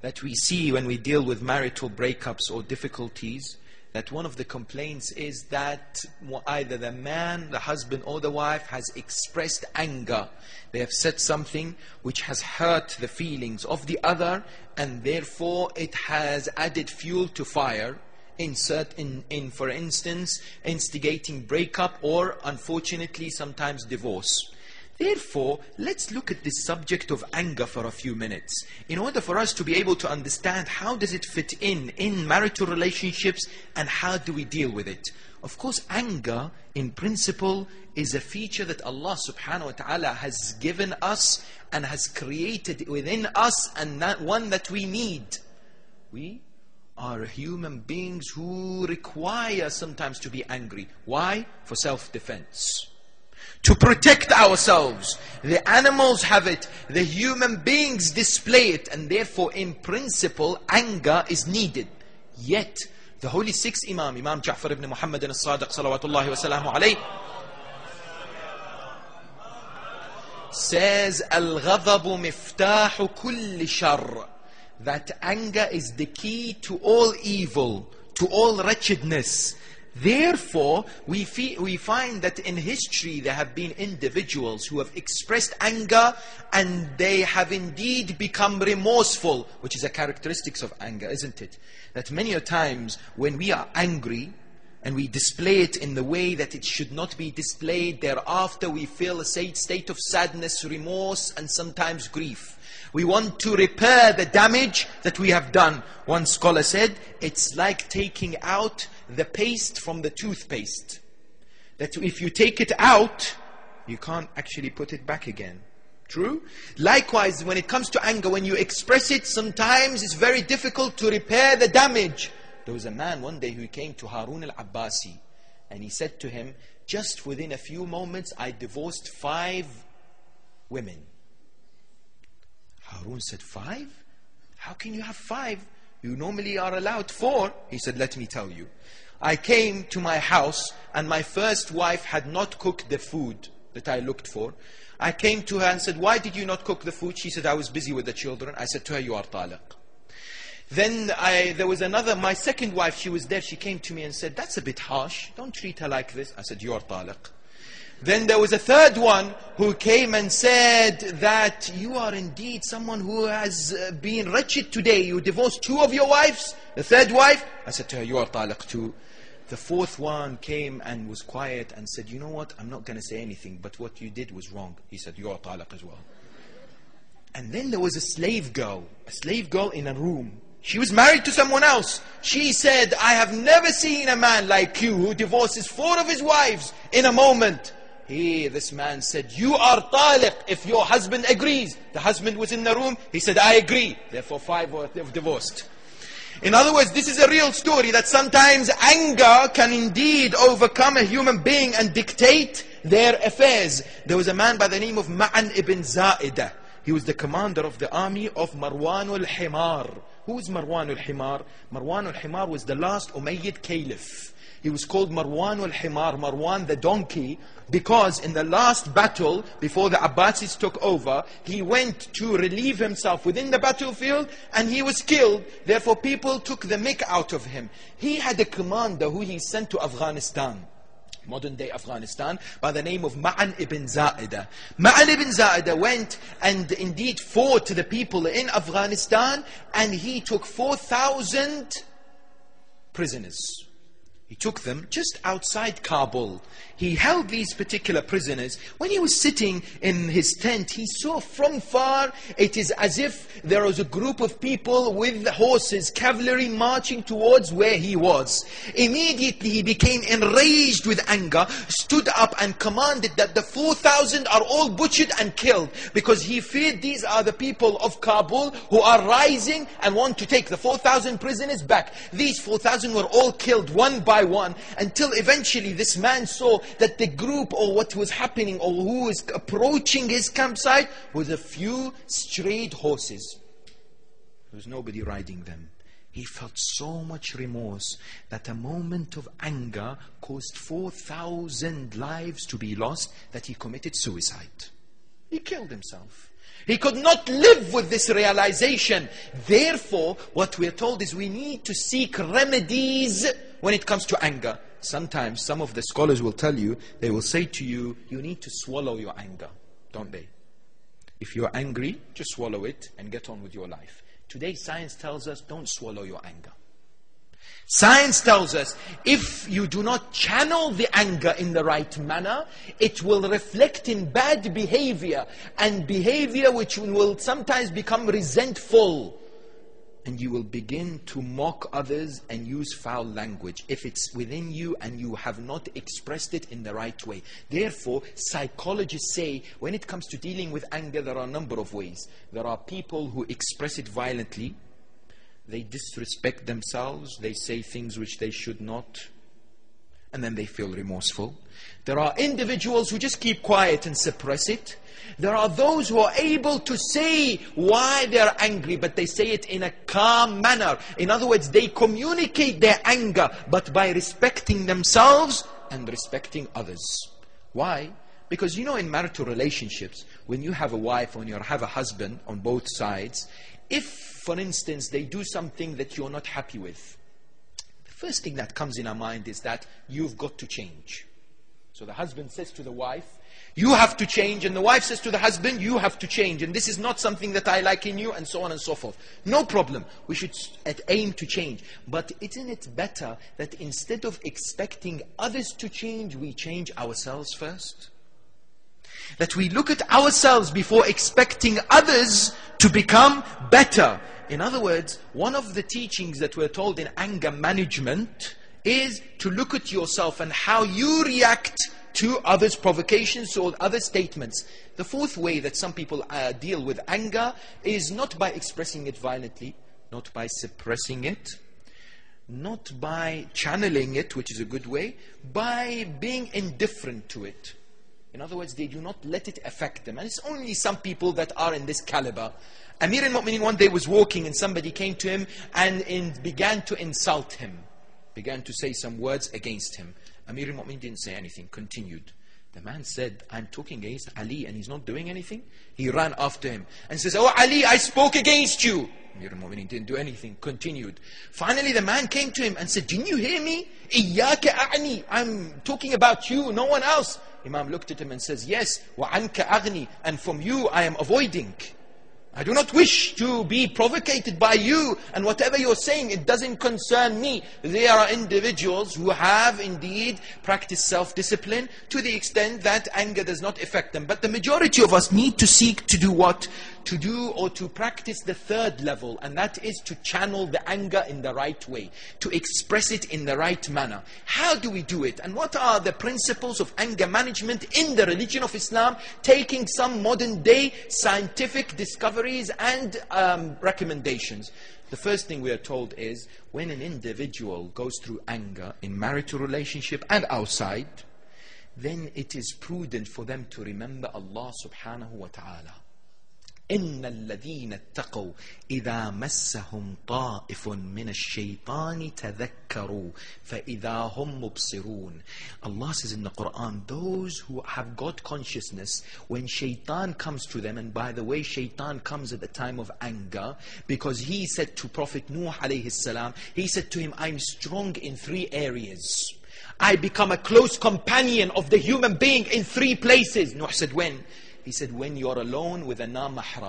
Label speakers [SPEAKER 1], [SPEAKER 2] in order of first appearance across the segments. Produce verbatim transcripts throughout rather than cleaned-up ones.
[SPEAKER 1] that we see when we deal with marital breakups or difficulties, that one of the complaints is that either the man, the husband or the wife has expressed anger. They have said something which has hurt the feelings of the other, and therefore it has added fuel to fire. Insert in, in, for instance, instigating breakup or, unfortunately, sometimes divorce. Therefore, let's look at this subject of anger for a few minutes, in order for us to be able to understand how does it fit in, in marital relationships, and how do we deal with it. Of course, anger, in principle, is a feature that Allah subhanahu wa ta'ala has given us and has created within us, and that one that we need. We are human beings who require sometimes to be angry. Why? For self-defense. To protect ourselves. The animals have it. The human beings display it. And therefore, in principle, anger is needed. Yet, the Holy Sixth Imam, Imam Ja'far ibn Muhammad al-Sadiq, salawatullahi wa salamu alayhi, says, Al-ghadabu miftahu kulli shar. That anger is the key to all evil, to all wretchedness. Therefore, we, feel, we find that in history there have been individuals who have expressed anger, and they have indeed become remorseful, which is a characteristic of anger, isn't it? That many a times when we are angry and we display it in the way that it should not be displayed, thereafter we feel a state of sadness, remorse, and sometimes grief. We want to repair the damage that we have done. One scholar said, it's like taking out the paste from the toothpaste. That if you take it out, you can't actually put it back again. True? Likewise, when it comes to anger, when you express it, sometimes it's very difficult to repair the damage. There was a man one day who came to Harun al-Abbasi, and he said to him, just within a few moments, I divorced five women. Harun said, five? How can you have five? You normally are allowed four. He said, let me tell you. I came to my house, and my first wife had not cooked the food that I looked for. I came to her and said, why did you not cook the food? She said, I was busy with the children. I said to her, you are taliq. Then I, there was another, my second wife, she was there. She came to me and said, that's a bit harsh. Don't treat her like this. I said, you are taliq. Then there was a third one who came and said that you are indeed someone who has been wretched today. You divorced two of your wives. The third wife, I said to her, you are taliq too. The fourth one came and was quiet and said, you know what, I'm not going to say anything, but what you did was wrong. He said, you are taliq as well. And then there was a slave girl, a slave girl in a room. She was married to someone else. She said, I have never seen a man like you who divorces four of his wives in a moment. Here, this man said, you are taliq if your husband agrees. The husband was in the room. He said, I agree. Therefore, five were divorced. In other words, this is a real story that sometimes anger can indeed overcome a human being and dictate their affairs. There was a man by the name of Ma'an ibn Za'idah. He was the commander of the army of Marwan al-Himar. Who is Marwan al-Himar? Marwan al-Himar was the last Umayyad caliph. He was called Marwan al-Himar, Marwan the donkey, because in the last battle, before the Abbasids took over, he went to relieve himself within the battlefield, and he was killed. Therefore, people took the mick out of him. He had a commander who he sent to Afghanistan, modern day Afghanistan, by the name of Ma'an ibn Za'idah. Ma'an ibn Za'idah went and indeed fought the people in Afghanistan, and he took four thousand prisoners. He took them just outside Kabul. He held these particular prisoners. When he was sitting in his tent, he saw from far, it is as if there was a group of people with horses, cavalry marching towards where he was. Immediately he became enraged with anger, stood up and commanded that the four thousand are all butchered and killed, because he feared these are the people of Kabul who are rising and want to take the four thousand prisoners back. These four thousand were all killed one by one, until eventually this man saw that the group, or what was happening, or who was approaching his campsite, was a few strayed horses. There was nobody riding them. He felt so much remorse that a moment of anger caused four thousand lives to be lost, that he committed suicide. He killed himself. He could not live with this realization. Therefore, what we're told is we need to seek remedies when it comes to anger. Sometimes some of the scholars will tell you, they will say to you, you need to swallow your anger, don't they? If you're angry, just swallow it and get on with your life. Today, science tells us, don't swallow your anger. Science tells us, if you do not channel the anger in the right manner, it will reflect in bad behavior, and behavior which will sometimes become resentful. And you will begin to mock others and use foul language if it's within you and you have not expressed it in the right way. Therefore, psychologists say when it comes to dealing with anger, there are a number of ways. There are people who express it violently. They disrespect themselves. They say things which they should not. And then they feel remorseful. There are individuals who just keep quiet and suppress it. There are those who are able to say why they're angry, but they say it in a calm manner. In other words, they communicate their anger, but by respecting themselves and respecting others. Why? Because you know, in marital relationships, when you have a wife or when you have a husband on both sides, if, for instance, they do something that you're not happy with, the first thing that comes in our mind is that you've got to change. So the husband says to the wife, you have to change, and the wife says to the husband, you have to change, and this is not something that I like in you, and so on and so forth. No problem. We should aim to change. But isn't it better that instead of expecting others to change, we change ourselves first? That we look at ourselves before expecting others to become better. In other words, one of the teachings that we're told in anger management is to look at yourself and how you react to others' provocations or other statements. The fourth way that some people uh, deal with anger is not by expressing it violently, not by suppressing it, not by channeling it, which is a good way, by being indifferent to it. In other words, they do not let it affect them. And it's only some people that are in this caliber. Amir al-Mu'mineen one day was walking and somebody came to him and in, began to insult him. Began to say some words against him. Amir al-Mu'mineen didn't say anything, continued. The man said, I'm talking against Ali and he's not doing anything. He ran after him and says, oh Ali, I spoke against you. Amir al-Mu'mineen didn't do anything, continued. Finally the man came to him and said, didn't you hear me? Iyaka a'ni, I'm talking about you, no one else. Imam looked at him and says, yes, wa anka aghni, and from you I am avoiding. I do not wish to be provocated by you, and whatever you're saying, it doesn't concern me. There are individuals who have indeed practiced self-discipline to the extent that anger does not affect them. But the majority of us need to seek to do what? To do or to practice the third level, and that is to channel the anger in the right way, to express it in the right manner. How do we do it? And what are the principles of anger management in the religion of Islam, taking some modern day scientific discoveries and um, recommendations? The first thing we are told is, when an individual goes through anger in marital relationship and outside, then it is prudent for them to remember Allah subhanahu wa ta'ala. إن الذين اتقوا إذا مسهم طائف من الشيطان تذكروا فإذا هم مبصرون. Allah says in the Quran, those who have God consciousness, when shaitan comes to them, and by the way, shaitan comes at the time of anger, because he said to Prophet Nuh alayhi salam, he said to him, I'm strong in three areas. I become a close companion of the human being in three places. Nuh said, when? He said, when you are alone with a na-mahram,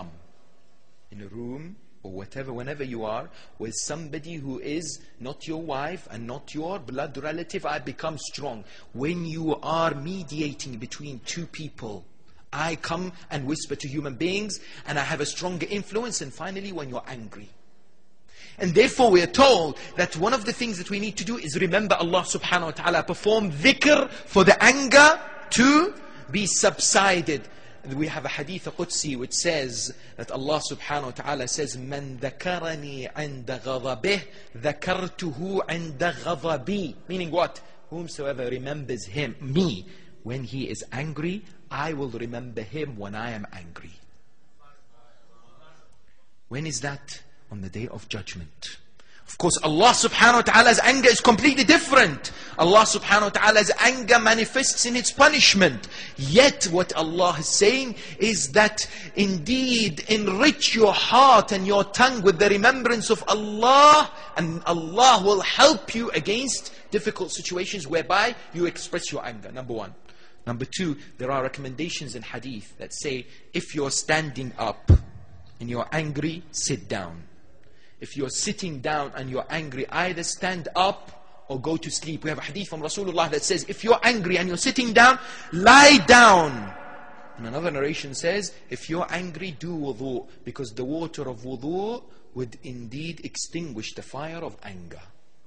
[SPEAKER 1] in a room or whatever, whenever you are, with somebody who is not your wife and not your blood relative, I become strong. When you are mediating between two people, I come and whisper to human beings, and I have a stronger influence. And finally, when you're angry. And therefore we are told that one of the things that we need to do is remember Allah subhanahu wa ta'ala, perform dhikr for the anger to be subsided. We have a hadith Qudsi which says that Allah subhanahu wa ta'ala says, Man dhakarani inda ghadabih, dhakartuhu inda ghadabi. Meaning what? Whomsoever remembers him, me, when he is angry, I will remember him when I am angry. When is that? On the day of judgment. Of course, Allah subhanahu wa ta'ala's anger is completely different. Allah subhanahu wa ta'ala's anger manifests in its punishment. Yet what Allah is saying is that indeed enrich your heart and your tongue with the remembrance of Allah, and Allah will help you against difficult situations whereby you express your anger. Number one. Number two, there are recommendations in hadith that say, if you're standing up and you're angry, sit down. If you're sitting down and you're angry, either stand up or go to sleep. We have a hadith from Rasulullah that says, if you're angry and you're sitting down, lie down. And another narration says, if you're angry, do wudu, because the water of wudu would indeed extinguish the fire of anger.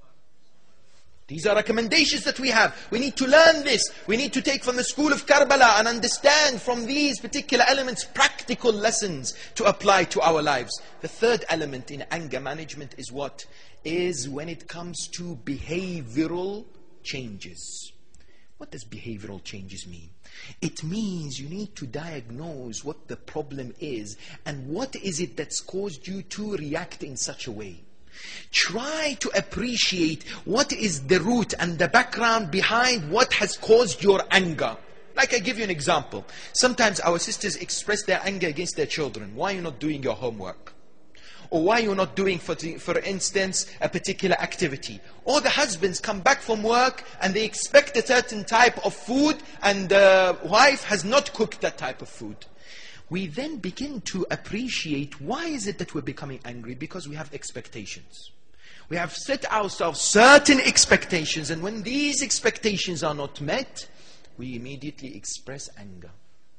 [SPEAKER 1] These are recommendations that we have. We need to learn this. We need to take from the school of Karbala and understand from these particular elements practical lessons to apply to our lives. The third element in anger management is what? Is when it comes to behavioral changes. What does behavioral changes mean? It means you need to diagnose what the problem is and what is it that's caused you to react in such a way. Try to appreciate what is the root and the background behind what has caused your anger. Like I give you an example. Sometimes our sisters express their anger against their children. Why are you not doing your homework? Or why are you not doing, for, for instance, a particular activity? Or the husbands come back from work and they expect a certain type of food and the wife has not cooked that type of food. We then begin to appreciate why is it that we're becoming angry? Because we have expectations. We have set ourselves certain expectations, and when these expectations are not met, we immediately express anger.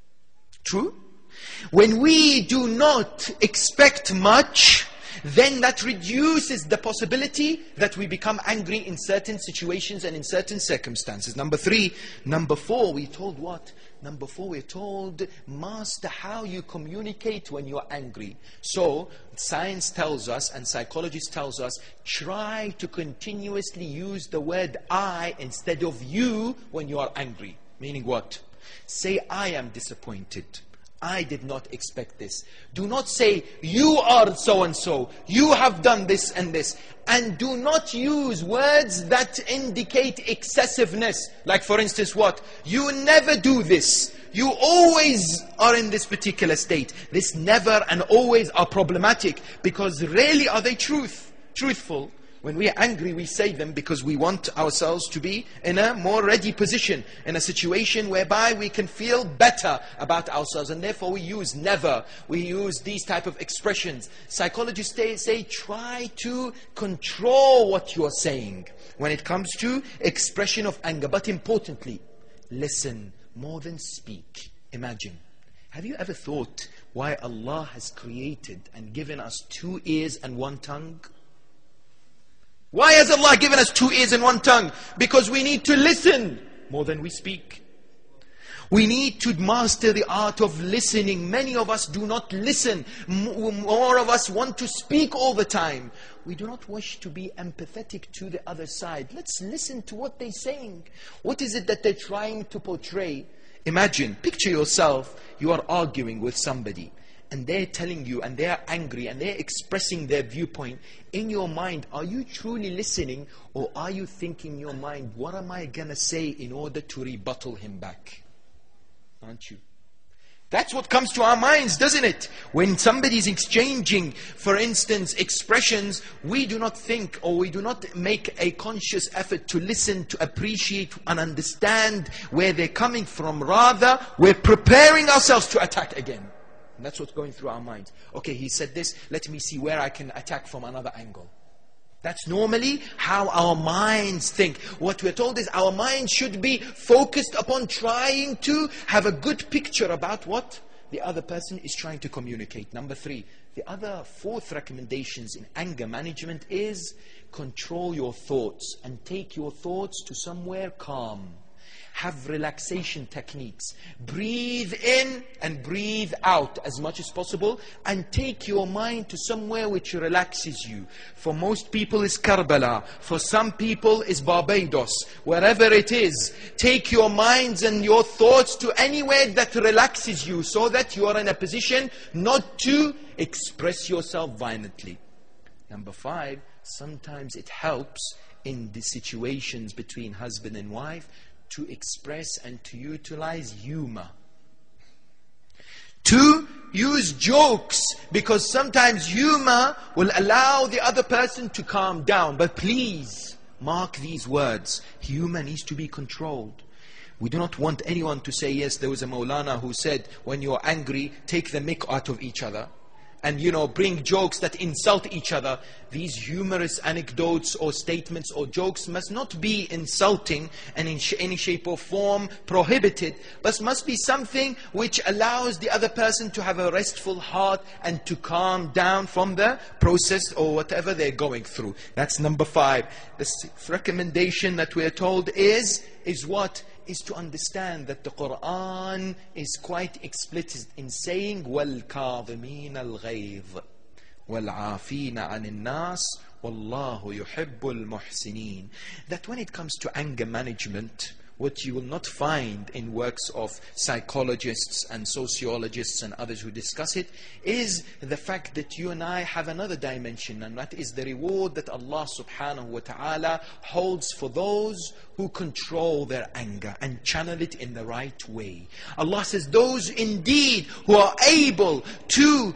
[SPEAKER 1] True? When we do not expect much, then that reduces the possibility that we become angry in certain situations and in certain circumstances. Number three. Number four, we told what? Number four, we're told, master how you communicate when you're angry. So, science tells us and psychologists tells us, try to continuously use the word I instead of you when you are angry. Meaning what? Say, I am disappointed. I did not expect this. Do not say, you are so-and-so. You have done this and this. And do not use words that indicate excessiveness. Like for instance, what? You never do this. You always are in this particular state. This never and always are problematic because rarely are they truth, truthful. When we are angry, we say them because we want ourselves to be in a more ready position, in a situation whereby we can feel better about ourselves, and therefore we use never. We use these type of expressions. Psychologists say, say try to control what you are saying when it comes to expression of anger. But importantly, listen more than speak. Imagine. Have you ever thought why Allah has created and given us two ears and one tongue? Why has Allah given us two ears and one tongue? Because we need to listen more than we speak. We need to master the art of listening. Many of us do not listen. More of us want to speak all the time. We do not wish to be empathetic to the other side. Let's listen to what they're saying. What is it that they're trying to portray? Imagine, picture yourself, you are arguing with somebody. And they're telling you, and they're angry, and they're expressing their viewpoint. In your mind, are you truly listening, or are you thinking in your mind, what am I going to say in order to rebuttal him back? Aren't you? That's what comes to our minds, doesn't it? When somebody's exchanging, for instance, expressions, we do not think, or we do not make a conscious effort to listen, to appreciate and understand where they're coming from. Rather, we're preparing ourselves to attack again. And that's what's going through our minds. Okay, he said this, let me see where I can attack from another angle. That's normally how our minds think. What we're told is our minds should be focused upon trying to have a good picture about what the other person is trying to communicate. Number three, the other fourth recommendations in anger management is control your thoughts and take your thoughts to somewhere calm. Have relaxation techniques. Breathe in and breathe out as much as possible, and take your mind to somewhere which relaxes you. For most people it's Karbala. For some people it's Barbados. Wherever it is, take your minds and your thoughts to anywhere that relaxes you, so that you are in a position not to express yourself violently. Number five, sometimes it helps in the situations between husband and wife to express and to utilize humor. To use jokes, because sometimes humor will allow the other person to calm down. But please, mark these words. Humor needs to be controlled. We do not want anyone to say, yes, there was a Maulana who said, when you're angry, take the mick out of each other. And, you know, bring jokes that insult each other. These humorous anecdotes or statements or jokes must not be insulting and in sh any shape or form prohibited, but must be something which allows the other person to have a restful heart and to calm down from the process or whatever they're going through. That's number five. The sixth recommendation that we're told is, is what? Is to understand that the Quran is quite explicit in saying وَالْكَاظِمِينَ الْغَيْظِ وَالْعَافِينَ عَنِ النَّاسِ وَاللَّهُ يُحِبُّ الْمُحْسِنِينَ. That when it comes to anger management, what you will not find in works of psychologists and sociologists and others who discuss it, is the fact that you and I have another dimension, and that is the reward that Allah subhanahu wa ta'ala holds for those who control their anger and channel it in the right way. Allah says, those indeed who are able to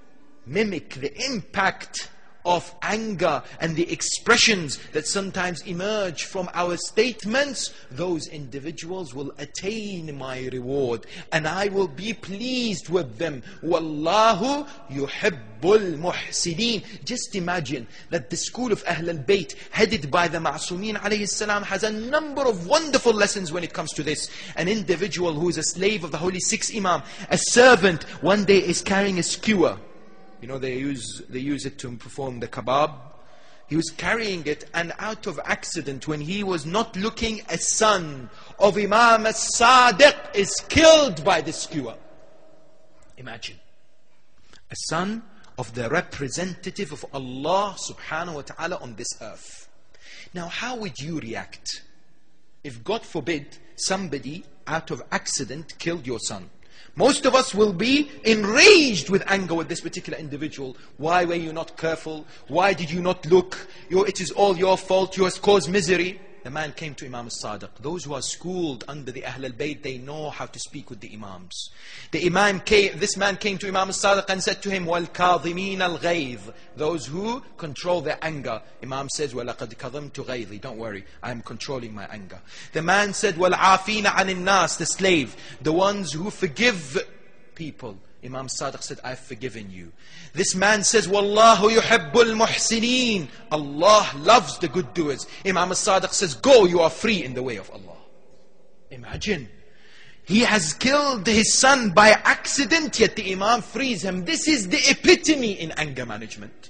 [SPEAKER 1] mimic the impact of anger and the expressions that sometimes emerge from our statements, those individuals will attain my reward and I will be pleased with them. Wallahu yuhibbul muhsinin. Just imagine that the school of Ahl al-Bayt, headed by the Ma'sumin alayhi salam, has a number of wonderful lessons when it comes to this. An individual who is a slave of the Holy Six Imam, a servant, one day is carrying a skewer. You know, they use, they use it to perform the kebab. He was carrying it, and out of accident, when he was not looking, a son of Imam as-Sadiq is killed by the skewer. Imagine. A son of the representative of Allah subhanahu wa ta'ala on this earth. Now, how would you react if, God forbid, somebody out of accident killed your son? Most of us will be enraged with anger with this particular individual. Why were you not careful? Why did you not look? Your, it is all your fault. You have caused misery. The man came to Imam as-Sadiq. Those who are schooled under the Ahl al-Bayt, they know how to speak with the Imams. The Imam came, this man came to Imam as-Sadiq and said to him, وَالْكَاظِمِينَ الْغَيْظِ. Those who control their anger. Imam says, وَلَقَدْ كَظَمْتُ غَيْظِ. Don't worry, I am controlling my anger. The man said, وَالْعَافِينَ عَنِ النَّاسِ. The slave, the ones who forgive people. Imam Sadiq said, I've forgiven you. This man says, Wallahu yuhibbul muhsinin. Allah loves the good doers. Imam Sadiq says, go, you are free in the way of Allah. Imagine. He has killed his son by accident, yet the Imam frees him. This is the epitome in anger management.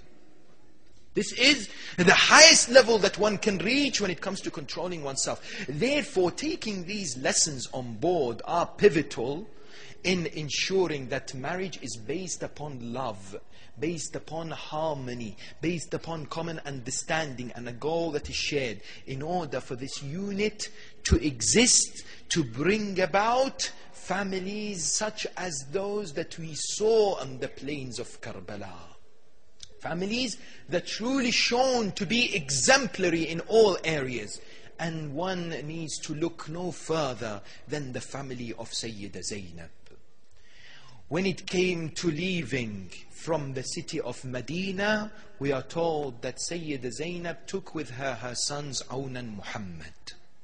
[SPEAKER 1] This is the highest level that one can reach when it comes to controlling oneself. Therefore, taking these lessons on board are pivotal in ensuring that marriage is based upon love, based upon harmony, based upon common understanding and a goal that is shared, in order for this unit to exist, to bring about families such as those that we saw on the plains of Karbala. Families that truly shown to be exemplary in all areas. And one needs to look no further than the family of Sayyida Zainab. When it came to leaving from the city of Medina, we are told that Sayyida Zainab took with her her sons Awn and Muhammad.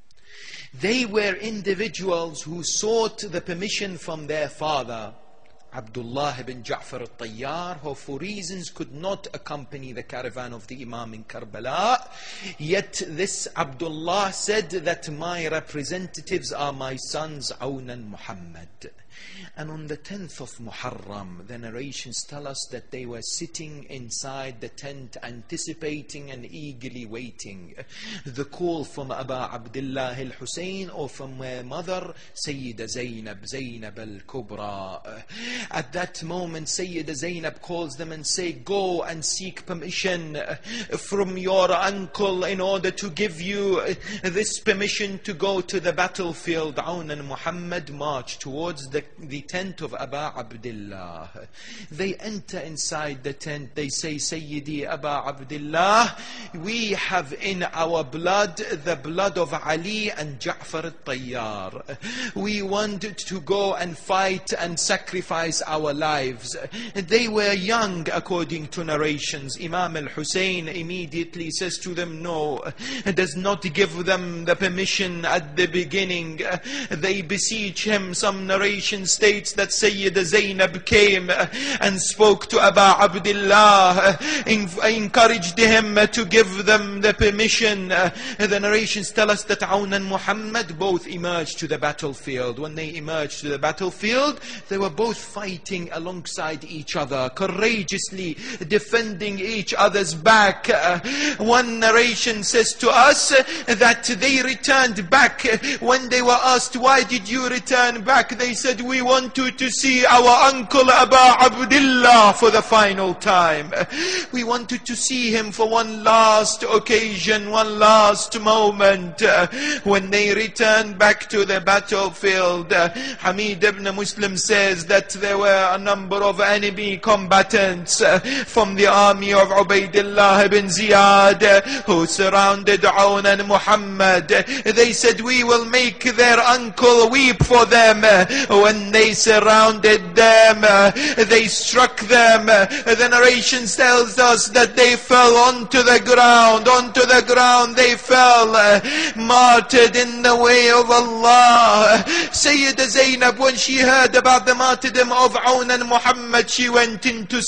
[SPEAKER 1] They were individuals who sought the permission from their father, Abdullah ibn Ja'far al-Tayyar, who for reasons could not accompany the caravan of the Imam in Karbala. Yet this Abdullah said that my representatives are my sons Awn and Muhammad. And on the tenth of Muharram, the narrations tell us that they were sitting inside the tent, anticipating and eagerly waiting the call from Aba Abdullah al-Hussein, or from their mother, Sayyida Zainab, Zainab al-Kubra. At that moment, Sayyida Zainab calls them and say, go and seek permission from your uncle in order to give you this permission to go to the battlefield. Awn and Muhammad marched towards the the tent of Aba Abdullah. They enter inside the tent. They say, Sayyidi Aba Abdullah, we have in our blood the blood of Ali and Ja'far al-Tayyar. We want to go and fight and sacrifice our lives. They were young according to narrations. Imam al-Hussein immediately says to them, no, does not give them the permission at the beginning. They beseech him. Some narration states that Sayyida Zainab came and spoke to Aba Abdullah, encouraged him to give them the permission. The narrations tell us that Aun and Muhammad both emerged to the battlefield. When they emerged to the battlefield, they were both fighting alongside each other, courageously defending each other's back. One narration says to us that they returned back. When they were asked, why did you return back? They said, we wanted to see our uncle Aba Abdullah for the final time. We wanted to see him for one last occasion, one last moment. When they returned back to the battlefield, Hamid ibn Muslim says that there were a number of enemy combatants from the army of Ubaidullah ibn Ziyad who surrounded Aun and Muhammad. They said, we will make their uncle weep for them. When they surrounded them, they struck them. The narration tells us that they fell onto the ground. Onto the ground they fell, martyred in the way of Allah. Sayyida Zainab, when she heard about the martyrdom of Aun and Muhammad, she went into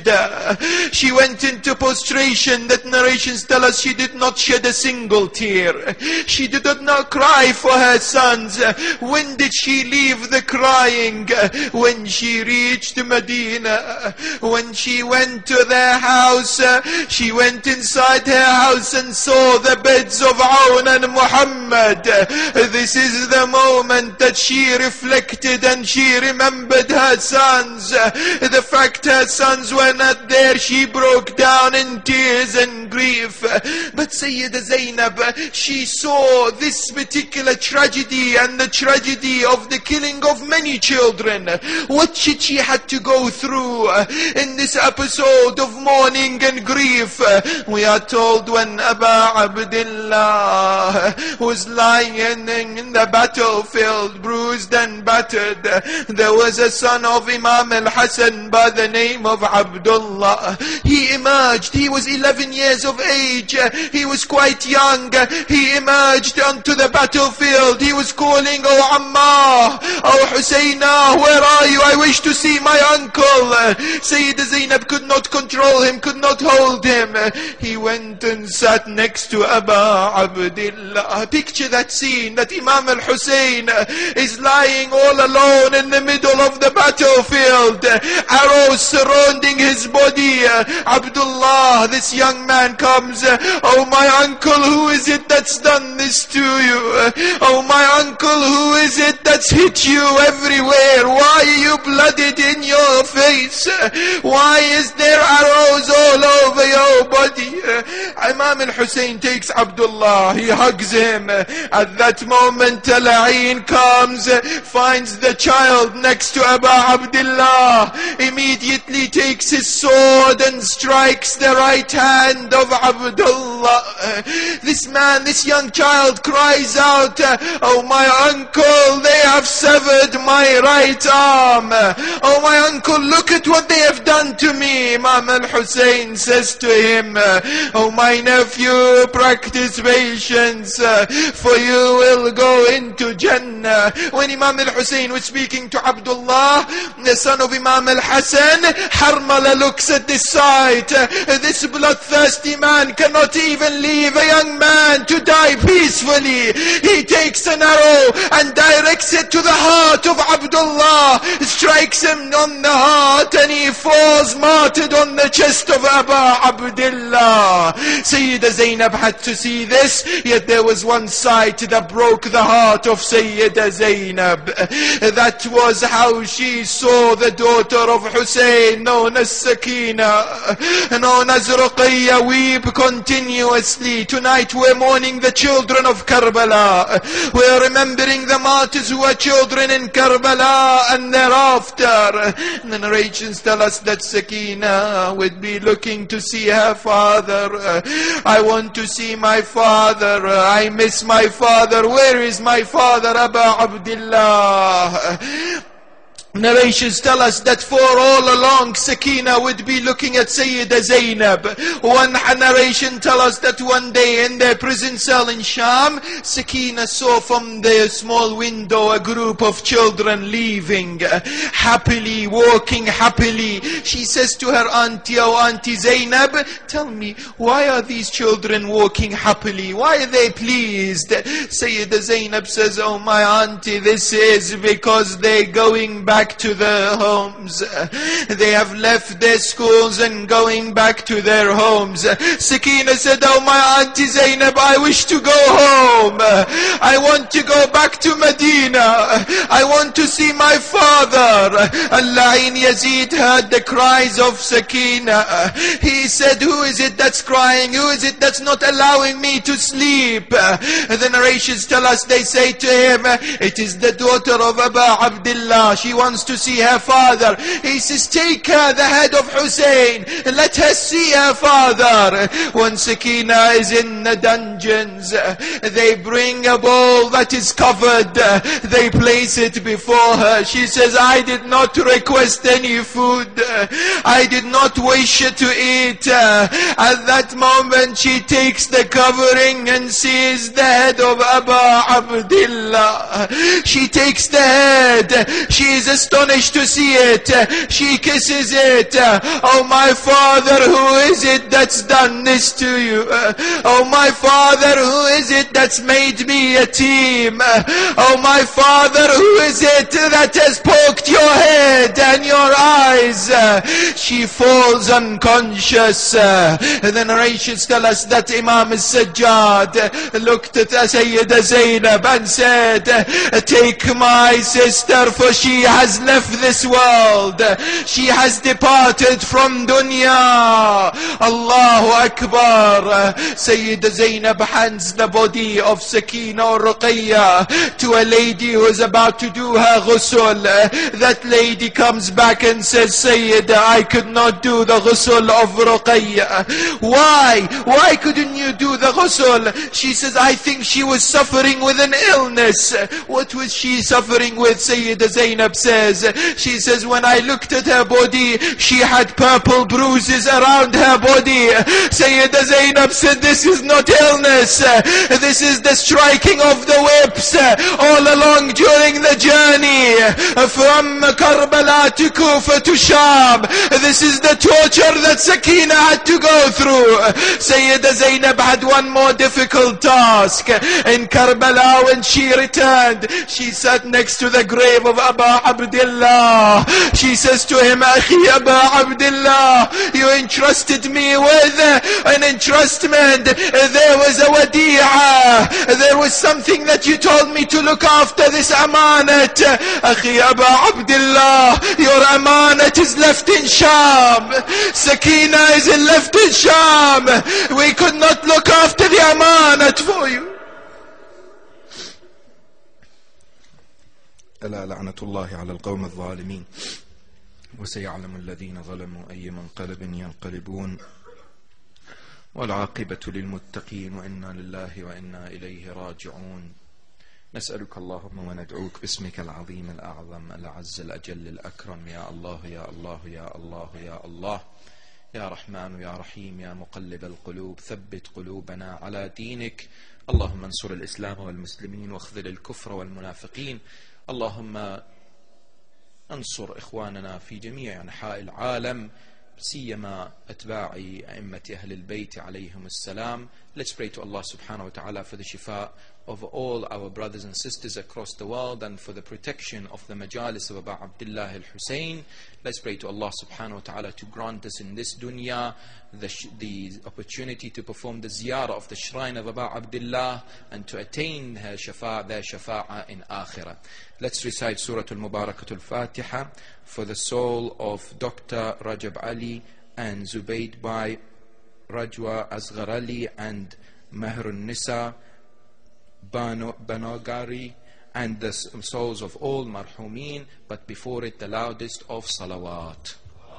[SPEAKER 1] sajda. She went into prostration. That narrations tell us she did not shed a single tear. She did not cry for her sons. When did she leave the crying? When she reached Medina. When she went to their house, she went inside her house and saw the beds of Aun and Muhammad. This is the moment that she reflected and she remembered her sons. The fact her sons were not there, she broke down in tears and grief. But Sayyida Zainab, she saw this particular tragedy and the tragedy of the killing of many children. What should she had to go through in this episode of mourning and grief? We are told when Aba Abdullah was lying in the battlefield, bruised and battered, there was a son of Imam al-Hasan by the name of Abdullah. He emerged. He was eleven years of age. He was quite young. He emerged onto the battlefield. He was calling, oh Ammar, oh Husayna, where are you? I wish to see my uncle. Sayyida Zainab could not control him, could not hold him. He went and sat next to Aba Abdullah. Picture that scene, that Imam al-Hussein is lying all alone in the middle of the battlefield. Arrows surrounding his body. Abdullah, this young man comes. Oh my uncle, who is it that's done this to you? Oh my uncle, who is it that's hit you everywhere? Why are you blooded in your face? Why is there arrows all over your body? Imam al-Hussein takes Abdullah, he hugs him. At that moment, Al-Ain comes, finds the child next to Aba Abdullah, immediately takes his sword and strikes the right hand of Abdullah. This man, this young child cries out, oh my uncle, they have severed my right arm. Oh my uncle, look at what they have done to me. Imam al-Hussein says to him, oh my nephew, practice patience, for you will go into Jannah. When Imam al-Hussein was speaking to Abdullah, the son of Imam al-Hasan, Harmala looks at this sight. This bloodthirsty man cannot even leave a young man to die peacefully. He takes an arrow and directs it to the heart of Abdullah, strikes him on the heart, and he falls martyred on the chest of Aba Abdullah. Sayyida Zainab had to see this, yet there was one sight that broke the heart of Sayyida Zainab. That was how she saw the daughter of Hussein, known as Sakina, known as Ruqayya, weep continuously. Tonight we're mourning the children of Karbala. We're remembering the martyrs who were children in Karbala and thereafter. The narrations tell us that Sakina would be looking to see her father. I want to see my father. I miss my father. Where is my father, Aba Abdullah? Narrations tell us that for all along Sakina would be looking at Sayyida Zainab. One narration tells us that one day in their prison cell in Sham, Sakina saw from their small window a group of children leaving, happily, walking happily. She says to her auntie, oh Auntie Zainab, tell me, why are these children walking happily? Why are they pleased? Sayyida Zainab says, oh my auntie, this is because they're going back to their homes. They have left their schools and going back to their homes. Sakina said, oh my auntie Zainab, I wish to go home. I want to go back to Medina. I want to see my father. Al-La'in Yazid heard the cries of Sakina. He said, who is it that's crying? Who is it that's not allowing me to sleep? The narrations tell us, they say to him, it is the daughter of Aba Abdullah. She wants to see her father. He says, take her the head of Hussein, let her see her father. When Sakina is in the dungeons, they bring a bowl that is covered, they place it before her. She says, I did not request any food, I did not wish to eat. At that moment she takes the covering and sees the head of Aba Abdullah. She takes the head, she is astonished to see it. She kisses it. Oh my father, who is it that's done this to you? Oh my father, who is it that's made me a team? Oh my father, who is it that has poked your head and your eyes? She falls unconscious. The narrations tell us that Imam al-Sajjad looked at Sayyida Zainab and said, take my sister, for she has left this world. She has departed from dunya. Allahu Akbar. Sayyida Zainab hands the body of Sakina or Ruqayya to a lady who is about to do her ghusl. That lady comes back and says, Sayyida, I could not do the ghusl of Ruqayya. Why? Why couldn't you do the ghusl? She says, I think she was suffering with an illness. What was she suffering with? Sayyida Zainab says, she says, when I looked at her body, she had purple bruises around her body. Sayyida Zainab said, this is not illness, this is the striking of the whips all along during the journey from Karbala to Kufa to Sham. This is the torture that Sakina had to go through. Sayyida Zainab had one more difficult task. In Karbala, when she returned, she sat next to the grave of Aba Abdullah. She says to him, Akhi Aba Abdullah, you entrusted me with an entrustment. There was a wadi'ah. There was something that you told me to look after, this amanat. Akhi Aba Abdullah, your amanat is left in Sham. Sakina is left in Sham. We could not look after the amanat for you. ألا لعنة الله على القوم الظالمين وسيعلم الذين ظلموا أي منقلب ينقلبون والعاقبة للمتقين وإنا لله وإنا إليه راجعون. نسألك اللهم وندعوك باسمك العظيم الأعظم الأعز الأجل الأكرم، يا الله يا الله يا الله يا الله يا رحمن يا رحيم يا مقلب القلوب، ثبت قلوبنا على دينك. اللهم انصر الإسلام والمسلمين واخذل الكفر والمنافقين. اللهم انصر إخواننا في جميع أنحاء العالم، سيما أتباع أئمة أهل البيت عليهم السلام. Let's pray to Allah subhanahu wa ta'ala for the shifa of all our brothers and sisters across the world, and for the protection of the majalis of Abu Abdullah al-Hussein. Let's pray to Allah subhanahu wa ta'ala to grant us in this dunya the, sh the opportunity to perform the ziyarah of the shrine of Abu Abdullah and to attain her shafa their shafa'ah in akhirah. Let's recite Surah Al-Mubarakatul Fatiha for the soul of Doctor Rajab Ali and Zubayd Bhai, Rajwa Asghar Ali and Mahrun Nisa Banogari, and the souls of all marhumeen, but before it the loudest of salawat.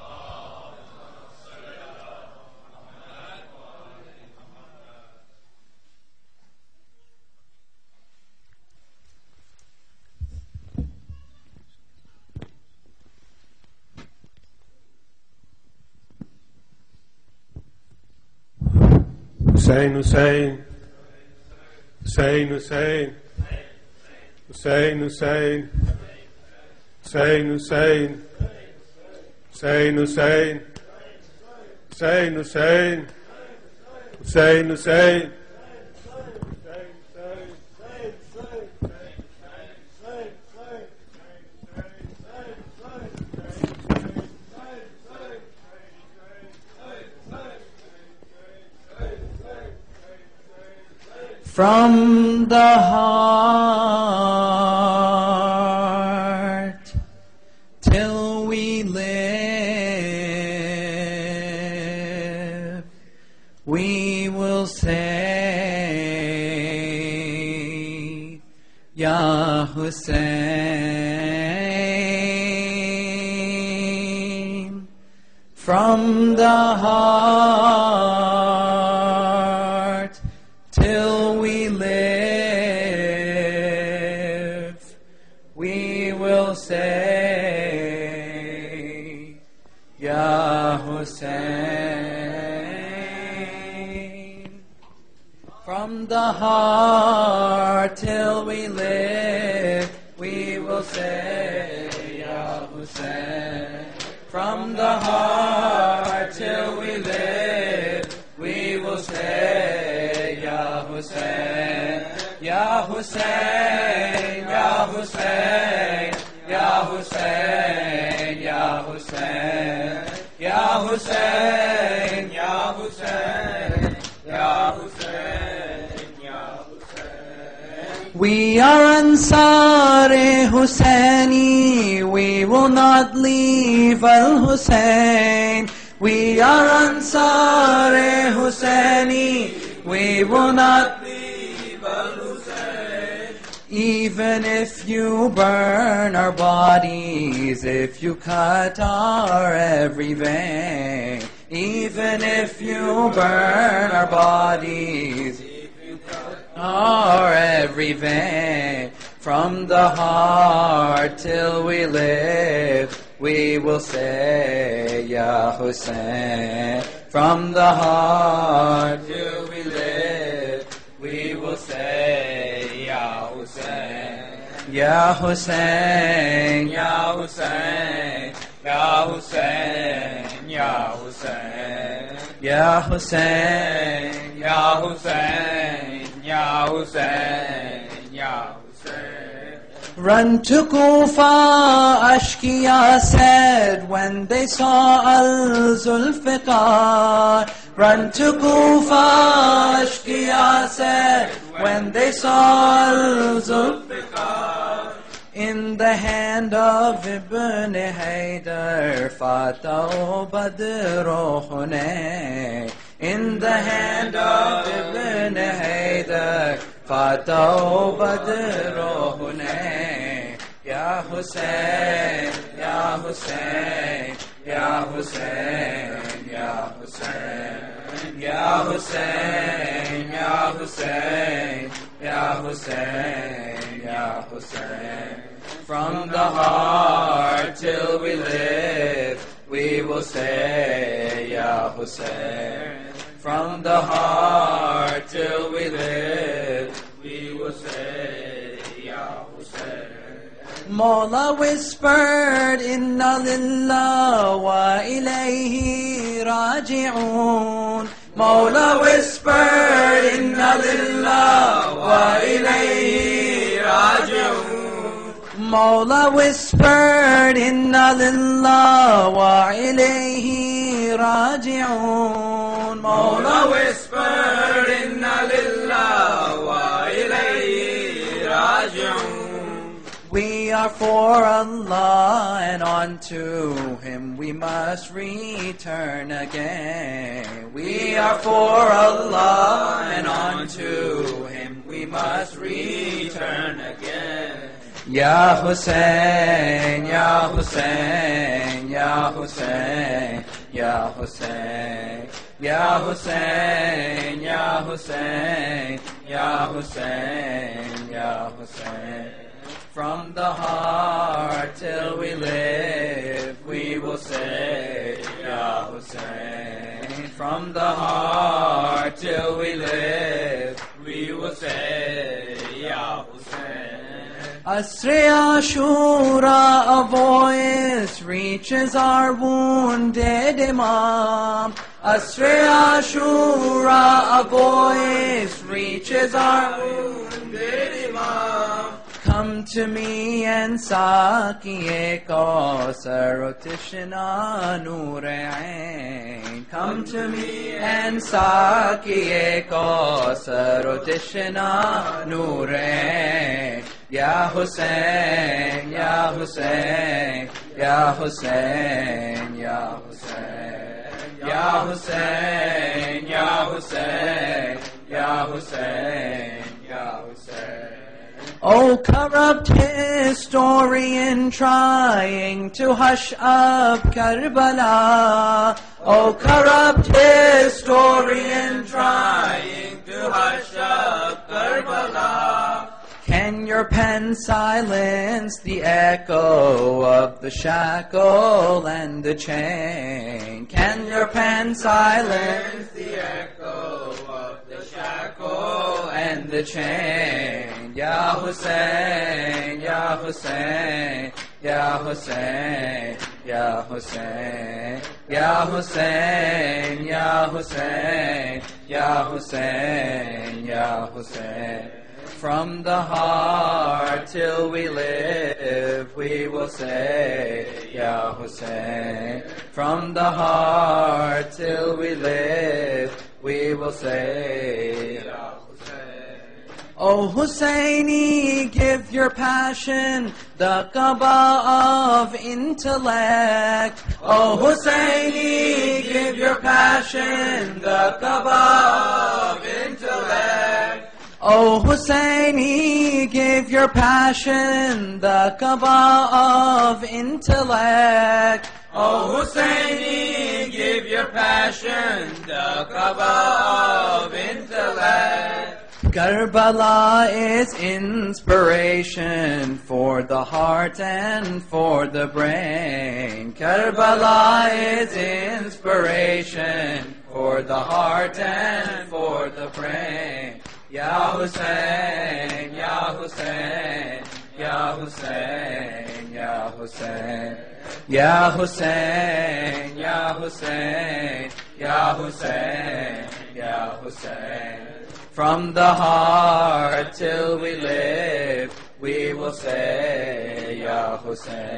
[SPEAKER 2] Hussein, Hussein, Hussein, Hussein, Hussein, Hussein, Hussein, Hussein, Hussein, Hussein, Hussein, Hussein, Hussein, Hussein.
[SPEAKER 3] From the heart till we live, we will say, Ya Hussein. From the heart till we live, we will say, Ya Hussein. From the heart till we live, we will say, Ya Hussein. From the heart till we live, we will say, Ya Hussein, Ya Hussein, Ya Hussein, Ya Hussein, Ya Hussein, Ya Hussein, Ya Hussein, Ya Hussein, Ya Hussein. We are Ansari Husseini, we will not leave Al-Hussein. We are Ansari Husseini, we will not leave Al-Hussein. Even if you burn our bodies, if you cut our every vein, even if you burn our bodies, if you cut our every vein, from the heart till we live, we will say, Ya Hussein. From the heart till we live, we will say, Ya Hussein. Ya Hussein, Ya Hussein, Ya Hussein, Ya Hussein, Ya Hussein, Ya Hussein, Ya Hussein, Ya Hussein. Run to Kufa, Ashkiya said when they saw Al-Zulfiqar. Run to Kufa, Ashkiya said when they saw Al-Zulfiqar. In the hand of Ibn Haydar, Fatah Badr Hunayn. In the hand of Ibn Haydar, Fatah Badr Hunayn. Ya Hussein, Ya Hussein, Ya Hussein, Ya Hussein, Ya Hussein, Ya Hussein, Ya Hussein, Ya Hussein. From the heart till we live, we will say, Ya Hussein. From the heart till we live, we will say, Ya Hussein. Mawla whispered, Inna lillah wa ilayhi raji'un. Mawla whispered, Inna lillah wa ilayhi Mawla whispered, Inna lillah wa ilayhi raji'un.
[SPEAKER 4] Mawla whispered, Inna lillah wa ilayhi raji'un.
[SPEAKER 3] We are for Allah and unto Him we must return again. We are for Allah and unto Him we must return again. Ya Hussein, Ya Hussein, Ya Hussein, Ya Hussein, Ya Hussein, Ya Hussein, Ya Hussein, Ya Hussein. From the heart till we live, we will say, Ya Hussein. From the heart till we live, we will say, Ya Hussein. Asri Ashura, a voice reaches our wounded Imam. Asri Ashura, a voice reaches our wounded Imam. Come to me and Sakiye Kausar Tishna Noor Ain. Come to me and Sakiye Kausar Tishna Noor Ain. Ya Hussein, Ya Hussein, Ya Hussein, Ya Hussein, Ya Hussein, Ya Hussein, Ya Hussein, Ya Hussein. Oh, corrupt historian trying to hush up Karbala. Oh, corrupt historian trying to hush up Karbala. Can your pen silence the echo of the shackle and the chain? Can your pen silence the echo of the shackle and the chain? Ya Hussein, Ya Hussein, Ya Hussein, Ya Hussein, Ya Hussein, Ya Hussein, Ya Hussein, Ya Hussein. From the heart till we live, we will say, Ya Hussein. From the heart till we live, we will say, Ya Hussein. Oh Husseini, give your passion the Kaaba of intellect. Oh Husseini, give your passion the Kaaba of intellect. Oh Husseini, give your passion the Kaaba of intellect. Oh Husseini, give your passion the Kaaba of intellect. Karbala is inspiration for the heart and for the brain. Karbala is inspiration for the heart and for the brain. Ya Hussein, Ya Hussein, Ya Hussein, Ya Hussein, Ya Hussein, Ya Hussein, Ya Hussein, Ya Hussein. From the heart till we live, we will say, Ya Hussein.